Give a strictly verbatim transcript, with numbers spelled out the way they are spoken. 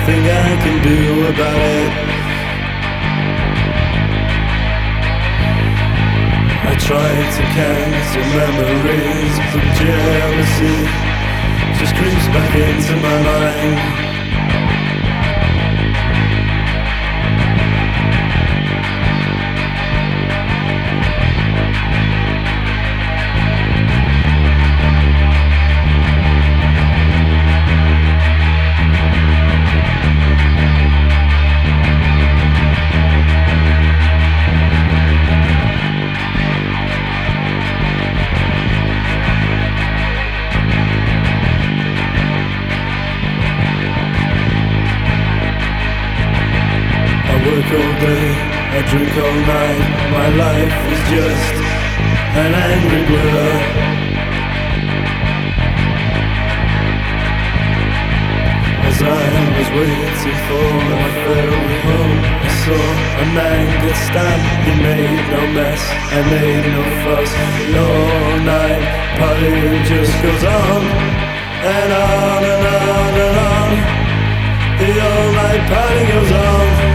nothing I can do about it. I tried to cancel memories, but jealousy just creeps back into my mind. I work all day, I drink all night. My life is just an angry blur. As I was waiting for my ferry home, I saw a man get stabbed. He made no mess, I made no fuss. The all-night party just goes on and on and on and on. The all-night party goes on.